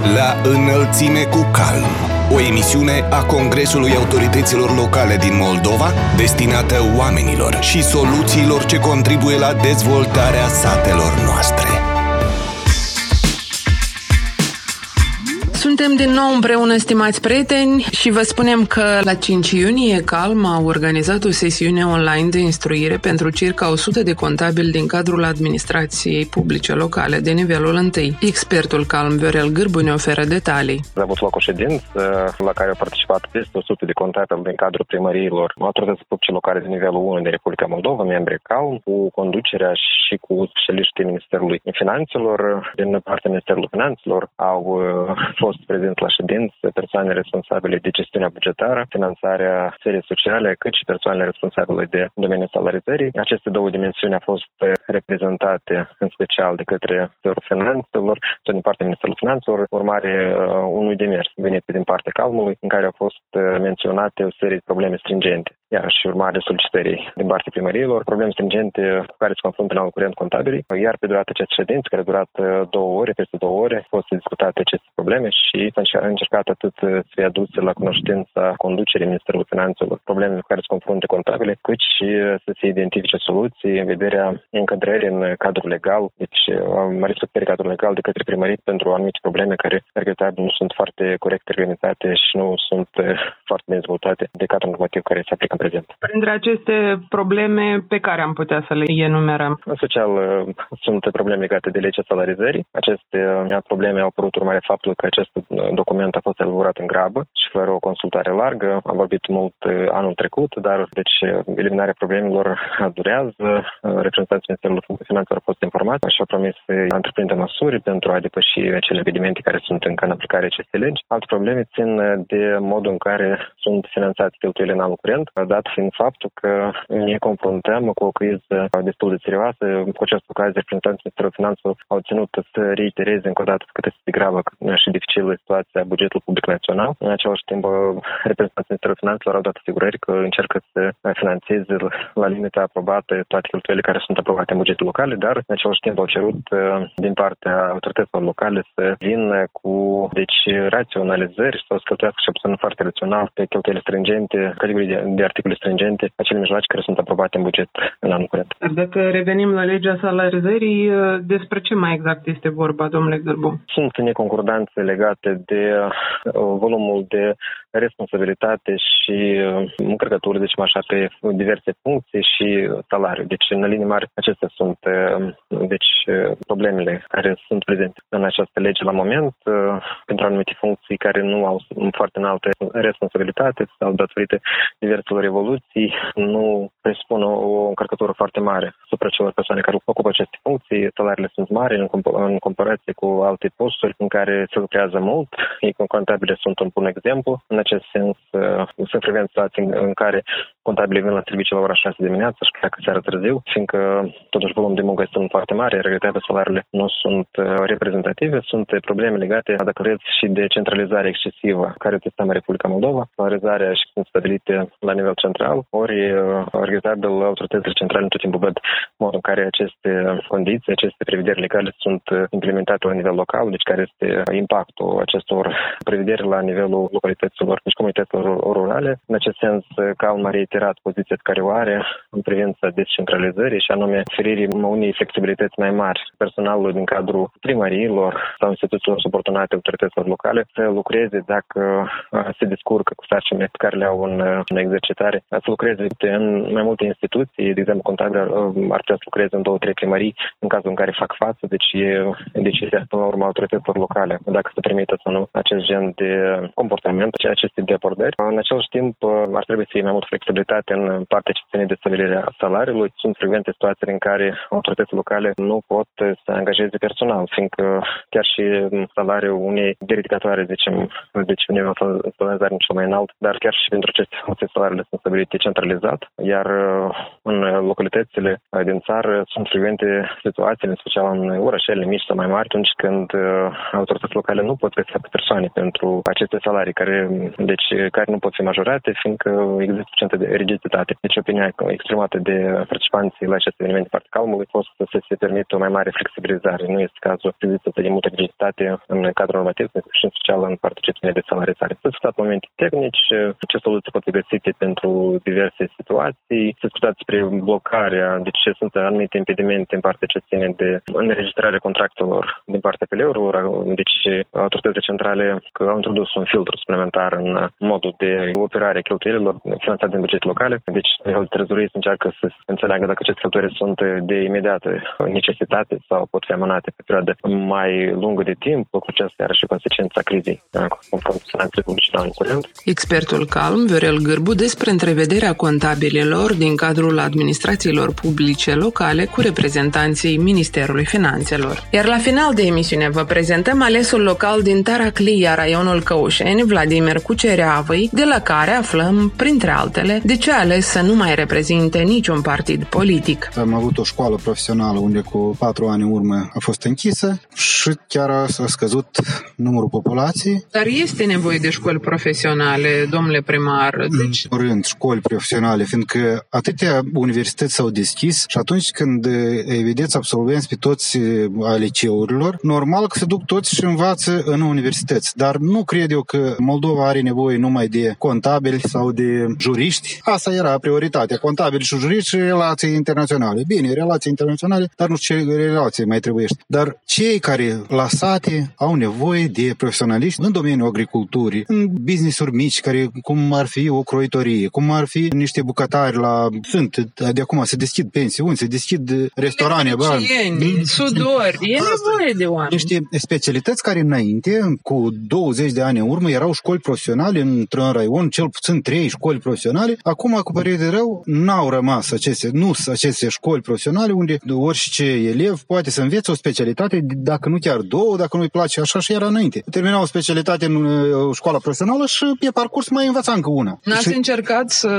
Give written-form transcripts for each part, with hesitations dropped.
La înălțime cu calm. O emisiune a Congresului Autorităților Locale din Moldova destinată oamenilor și soluțiilor ce contribuie la dezvoltarea satelor noastre. Suntem din nou împreună, stimați prieteni, și vă spunem că la 5 iunie Calm a organizat o sesiune online de instruire pentru circa 100 de contabili din cadrul administrației publice locale de nivelul 1. Expertul Calm, Viorel Gârbu, ne oferă detalii. A avut loc o ședință la care au participat peste 100 de contabili din cadrul primăriilor autorități publice locale de nivelul 1 din Republica Moldova, membri Calm, cu conducerea și cu specialiștii Ministerului Finanțelor. Din partea Ministerului Finanțelor au fost prezent la ședință persoane responsabile de gestiunea bugetară, finanțarea sferei sociale, cât și persoanele responsabile de domeniul salarizării. Aceste două dimensiuni au fost reprezentate în special de către Ministerul Finanțelor, din partea Ministerului Finanțelor, urmare unui demers venit din partea Calmului, în care au fost menționate o serie de probleme stringente. Iar și urmare solicitării din partea primăriilor, probleme stringente cu care se confruntă în anul curent contabilii, iar pe durata acestei ședințe, care a durat 2 ore, peste 2 ore, au fost discutate aceste probleme și s-a încercat atât să fie aduse la cunoștința conducerii Ministerului Finanțelor problemele cu care se confruntă contabile, cât și să se identifice soluții în vederea încadrării în cadrul legal, deci respectării cadrului legal de către primării pentru anumite probleme care, regretabil, nu sunt foarte corect organizate și nu sunt foarte bine dezvoltate de cadrul normativ care se aplică în prezent. Printre aceste probleme pe care am putea să le enumerăm? În special sunt probleme legate de legea salarizării. Aceste probleme au apărut urmare faptului că acest document a fost elaborat în grabă și fără o consultare largă. Am vorbit mult anul trecut, dar deci eliminarea problemelor durează. Reprezentanții Ministerului Finanțelor au fost informați și au promis să întreprindă măsuri pentru a depăși acele evenimente care sunt încă în aplicare acestei legi. Alte probleme țin de modul în care sunt finanțate cheltuielile în anul curent, dat fiind faptul că ne confruntăm cu o criză destul de serioasă. Cu această ocazie, reprezentanții Ministerului Finanțelor au ținut să reitereze încă o dată cât este de gravă și dificilă situația bugetului public național. În același timp, reprezentanții Ministerului Finanțelor au dat asigurări că încearcă să finanțeze la limita aprobată toate cheltuielile care sunt aprobate în bugetul local, dar în același timp au cerut din partea autorităților locale să vină cu raționalizări sau să cheltuiască și obținut foarte rațional pe cheltuielile stringente, categorii de articole stringente, acele mijloace care sunt aprobate în buget în anul curent. Dacă revenim la legea salarizării, despre ce mai exact este vorba, domnule Gârbu? Sunt neconcordanțe legate de volumul de responsabilitate și încărcături, deci așa, pe diverse funcții și salariu. Deci, în linii mari, acestea sunt problemele care sunt prezente în această lege la moment, pentru anumite funcții care nu au foarte înaltă responsabilitate sau datorită diverselor evoluții, nu presupun o încărcătură foarte mare asupra celor persoane care ocupă aceste funcții. Salariile sunt mari în comparație cu alte posturi în care se lucrează mult. Ei contabile sunt un bun exemplu. În acest sens, se prevent situații în care contabilii vin la serviciu la ora 6 dimineața și pleacă seara târziu, fiindcă totuși volumul de muncă este foarte mare, regretabil salariile nu sunt reprezentative, sunt probleme legate, dacă vreți, și de centralizare excesivă care este în Republica Moldova. Salarizarea și sunt stabilite la nivel central, ori regretabil autoritățile centrale tot timpul văd modul în care aceste condiții, aceste prevederi legale sunt implementate la nivel local, deci care este impactul acestor prevederi la nivelul localităților, deci comunităților rurale. În acest sens, Calm a reiterat poziția care o are în privința descentralizării și anume oferirii unei flexibilități mai mari personalului din cadrul primăriilor sau instituțiilor subordonate autorităților locale să lucreze dacă se descurcă cu sarcinile pe care le au în exercitare, să lucreze în mai multe instituții, de exemplu contabil ar putea să lucreze în 2-3 primării în cazul în care fac față, deci e decizia până la urmă autorităților locale dacă se permite sau nu acest gen de comportament, aceste de abordări. În același timp ar trebui să fie mai mult flexibilitate în partea ce ține de stabilirea salariului. Sunt frecvente situații în care autoritățile locale nu pot să angajeze personal, fiindcă chiar și salariul unei dedicatoare, zicem, deci un nivel salarizare cel mai înalt, dar chiar și pentru aceste funcții salariile sunt stabilite centralizat, iar în localitățile din țară sunt frecvente situații, în special în orașele mici sau mai mari, atunci când autoritățile locale nu pot găsi persoane pentru aceste salarii care deci care nu pot fi majorate, fiindcă există suficientă de rigiditate. Deci opinia exprimată de participanții la acest eveniment de partea calmului a fost să se permită o mai mare flexibilizare. Nu este cazul să există de multă rigiditate în cadrul normativ și în special în partea cetățenii de salarizare. S-au discutat momente tehnici, ce soluții pot fi găsite pentru diverse situații, s-a discutat despre blocarea, deci sunt anumite impedimente în partea cetățenii de înregistrarea contractelor din partea PL-urilor, deci autoritățile centrale au introdus un filtru suplimentar în modul de operare a cheltuielilor finanțate din bugete locale. Deci trezorii încearcă să înțeleagă dacă aceste cheltuieli sunt de imediată necesitate sau pot fi amânate pe perioadă mai lungă de timp, cu aceasta are și consecința crizei finanțele publice la anul curent. Expertul calm, Viorel Gârbu, despre întrevederea contabililor din cadrul administrațiilor publice locale cu reprezentanții Ministerului Finanțelor. Iar la final de emisiune vă prezentăm alesul local din Taraclia, raionul Căușeni, Vladimir Cucereavăi, de la care aflăm, printre altele, de ce a ales să nu mai reprezinte niciun partid politic. Am avut o școală profesională unde cu 4 ani în urmă a fost închisă și chiar a scăzut numărul populației. Dar este nevoie de școli profesionale, domnule primar. Deci... În rând, școli profesionale, fiindcă atâtea universități s-au deschis și atunci când îi vedeți absolvenți pe toți a liceurilor, normal că se duc toți și învață în universități. Dar nu cred eu că Moldova are nevoie numai de contabili sau de juriști. Asta era prioritatea. Contabili și juriști și relații internaționale. Bine, relații internaționale, dar nu știu ce relații mai trebuie. Dar cei care la sate au nevoie de profesioniști în domeniul agriculturii, în business-uri mici, care cum ar fi o croitorie, cum ar fi niște bucătari sunt de acum se deschid pensiuni, se deschid restaurante, sudori, e nevoie de oameni. Niște specialități care înainte, cu 20 de ani în urmă, erau școli profesionale într-un raion, cel puțin 3 școli profesionale. Acum, cu părere de rău, n-au rămas aceste școli profesionale unde orice elev poate să învețe o specialitate, dacă nu chiar 2, dacă nu-i place așa și era înainte. Termina o specialitate în școala profesională și pe parcurs mai învăța încă una. N-ați încercat să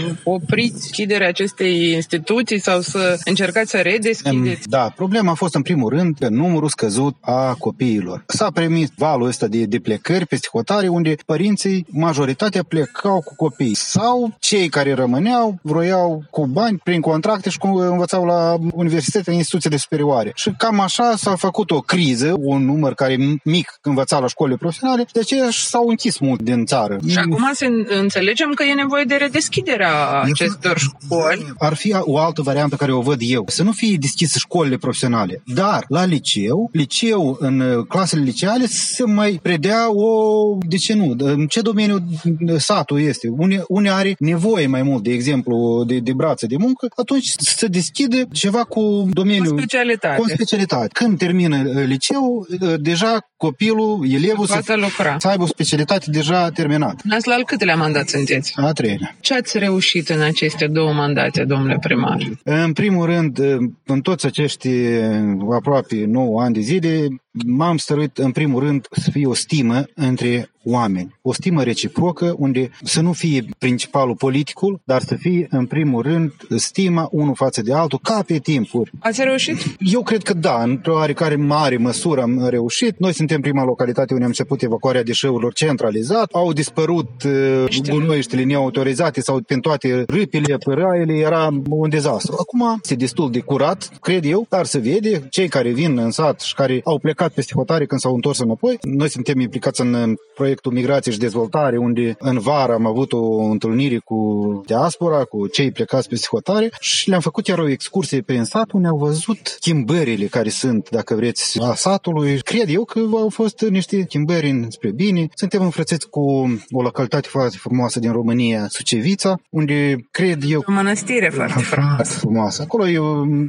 opriți chiderea acestei instituții sau să încercați să redeschideți? Da, problema a fost în primul rând pe numărul scăzut a copiilor. S-a primit valul ăsta de plecări peste hotare unde părinții, majoritatea plecau cu copii sau cei care rămâneau vroiau cu bani prin contracte și învățau la universitate, în instituțiile superioare. Și cam așa s-a făcut o criză, un număr care mic învăța la școlile profesionale, de aceea s-au închis mult din țară. Și acum înțelegem că e nevoie de redeschiderea acestor școli. Ar fi o altă variantă care o văd eu. Să nu fie deschise școlile profesionale, dar la liceu, în clasele liceale, să mai predea de ce nu? În ce domeniu satul este? Unde are nevoie mai mult, de exemplu, de brațe de muncă, atunci să deschide ceva cu domeniul... Cu specialitate. Când termină liceul, deja copilul, elevul să aibă o specialitate deja terminată. Ați la al câtelea mandat sunteți? A 3-lea. Ce ați reușit în aceste 2 mandate, domnule primar? În primul rând, în toți acești aproape 9 ani de zile, m-am stăruit în primul rând să fie o stimă între oameni. O stimă reciprocă unde să nu fie principalul politicul, dar să fie în primul rând stima unul față de altul, ca pe timpuri. Ați reușit? Eu cred că da, într-o oarecare mare măsură am reușit. Noi suntem prima localitate unde am început evacuarea deșeurilor centralizat. Au dispărut gunoiștile neautorizate sau prin toate râpile, păraiele, era un dezastru. Acum este destul de curat, cred eu, dar se vede cei care vin în sat și care au plecat peste hotare când s-au întors înapoi. Noi suntem implicați în proiectul Migrație și Dezvoltare, unde în vară am avut o întâlnire cu diaspora, cu cei plecați peste hotare și le-am făcut chiar o excursie prin sat unde au văzut schimbările care sunt, dacă vreți, a satului. Cred eu că au fost niște schimbări spre bine. Suntem înfrățiți cu o localitate foarte frumoasă din România, Sucevița, unde cred eu... O mănăstire foarte frumoasă. Acolo e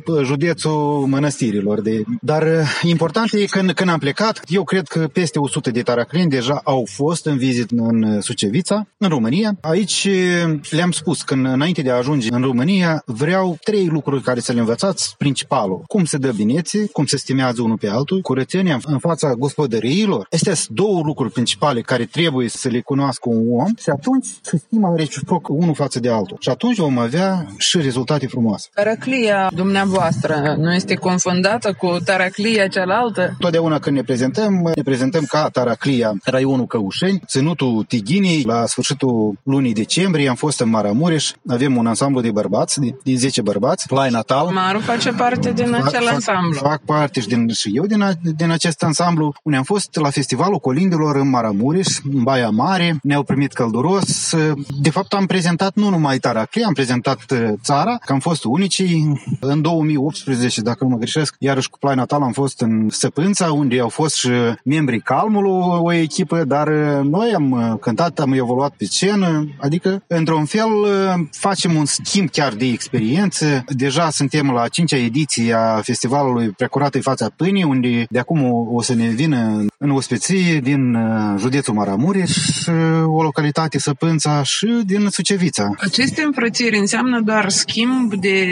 județul mănăstirilor. Dar important e că când am plecat, eu cred că peste 100 de taracleni deja au fost în vizită în Sucevița, în România. Aici le-am spus că înainte de a ajunge în România, vreau 3 lucruri care să le învățați. Principalul, cum se dă binețe, cum se stimează unul pe altul, curățenia în fața gospodăriilor. Astea sunt 2 lucruri principale care trebuie să le cunoască un om și atunci să stima reciproc unul față de altul. Și atunci vom avea și rezultate frumoase. Taraclia dumneavoastră nu este confundată cu taraclia cealaltă? întotdeauna când ne prezentăm ca Taraclia, raionul Căușeni, ținutul Tighinii. La sfârșitul lunii decembrie am fost în Maramureș, avem un ansamblu de bărbați, din 10 bărbați, Plai Natal. Maru face parte din acel ansamblu. Fac parte și eu din acest ansamblu, unde am fost la Festivalul Colindelor în Maramureș, în Baia Mare, ne-au primit călduros. De fapt am prezentat nu numai Taraclia, am prezentat țara, că am fost unicii. În 2018, dacă nu mă greșesc, iarăși cu Plai Natal am fost în Săpânța, unde au fost și membrii Calmului, o echipă, dar noi am cântat, am evoluat pe scenă, adică într-un fel facem un schimb chiar de experiență. Deja suntem la 5-a ediție a festivalului Precuratului Fața Pâinii, unde de acum o să ne vină în ospeție din județul Maramureș, o localitate Săpânța și din Sucevița. Aceste înfrățiri înseamnă doar schimb de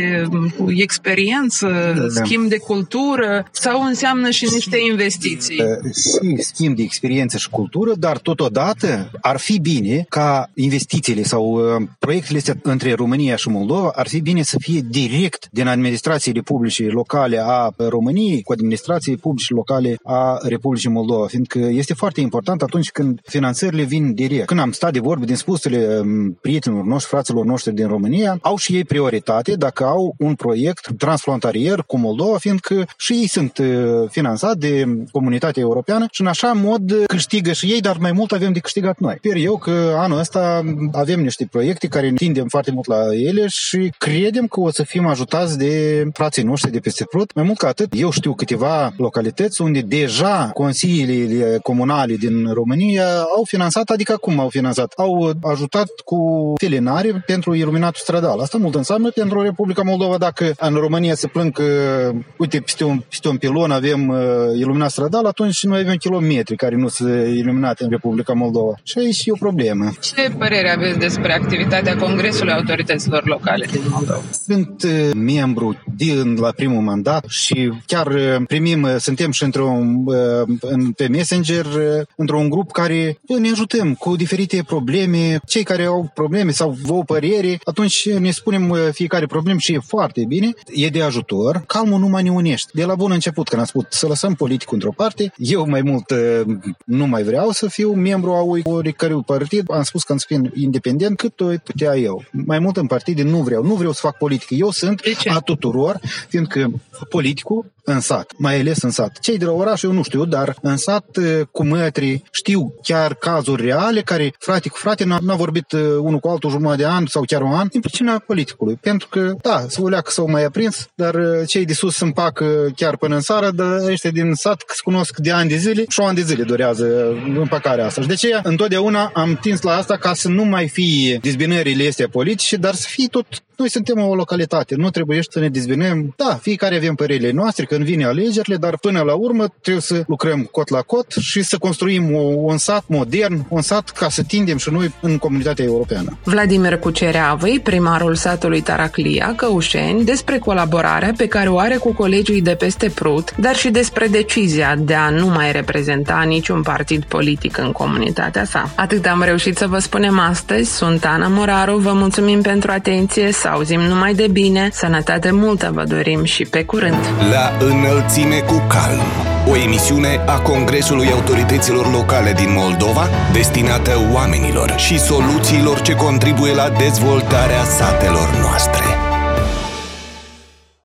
experiență, schimb de cultură sau înseamnă și niște investiții? Și schimb de experiență și cultură, dar totodată ar fi bine ca investițiile sau proiectele astea între România și Moldova ar fi bine să fie direct din administrațiile publice locale a României cu administrațiile publice locale a Republicii Moldova, fiindcă este foarte important atunci când finanțările vin direct. Când am stat de vorbă din spusele prietenilor noștri, fraților noștri din România, au și ei prioritate dacă au un proiect transfrontalier cu Moldova, fiindcă și ei sunt finanțați de comunitatea europeană și în așa mod câștigă și ei, dar mai mult avem de câștigat noi. Sper eu că anul ăsta avem niște proiecte care tindem foarte mult la ele și credem că o să fim ajutați de frații noștri de peste Prut. Mai mult ca atât, eu știu câteva localități unde deja consiliile comunale din România au finanțat, adică cum au finanțat? Au ajutat cu felinare pentru iluminatul stradal. Asta mult înseamnă pentru Republica Moldova dacă în România se plâng că, uite, peste un pilon avem iluminat stradal, atunci noi avem kilometri care nu sunt iluminate în Republica Moldova. Și aici e o problemă. Ce părere aveți despre activitatea Congresului Autorităților Locale din Moldova? Sunt membru la primul mandat și chiar suntem și pe Messenger, într-un grup care ne ajutăm cu diferite probleme. Cei care au probleme sau o părere, atunci ne spunem fiecare problemă și e foarte bine. E de ajutor. Calmul nu mai ne unește. De la bun început, când am spus să lăsăm politicul într-o parte, eu mai mult nu mai vreau să fiu membru a oricărui partid. Am spus că am să fiu independent cât o putea eu. Mai mult în partide nu vreau să fac politică. Eu sunt a tuturor, fiindcă politicul în sat, mai ales în sat. Cei de la oraș, eu nu știu, dar în sat cu mătri știu chiar cazuri reale care frate cu frate n-a vorbit unul cu altul jumătate de an sau chiar un an din pricina politicului. Pentru că, da, să o leacă s-au mai aprins, dar cei de sus se împacă chiar până în sară, dar ăștia din sat se cunosc de ani de zile și o ani de zile durează împăcarea asta. Și de aceea, întotdeauna am tins la asta ca să nu mai fie dezbinările astea politice, dar să fie tot. Noi suntem o localitate, nu trebuie să ne dezbinem. Da, fiecare avem părerile noastre când vine alegerile, dar până la urmă trebuie să lucrăm cot la cot și să construim un sat modern, un sat ca să tindem și noi în comunitatea europeană. Vladimir Cucereavăi, primarul satului Taraclia, Căușeni, despre colaborarea pe care o are cu colegii de peste Prut, dar și despre decizia de a nu mai reprezenta niciun partid politic în comunitatea sa. Atât am reușit să vă spunem astăzi. Sunt Ana Moraru, vă mulțumim pentru atenție, să auzim numai de bine, sănătate multă vă dorim și pe curând! La înălțime cu calm, o emisiune a Congresului Autorităților Locale din Moldova, destinată oamenilor și soluțiilor ce contribuie la dezvoltarea satelor noastre.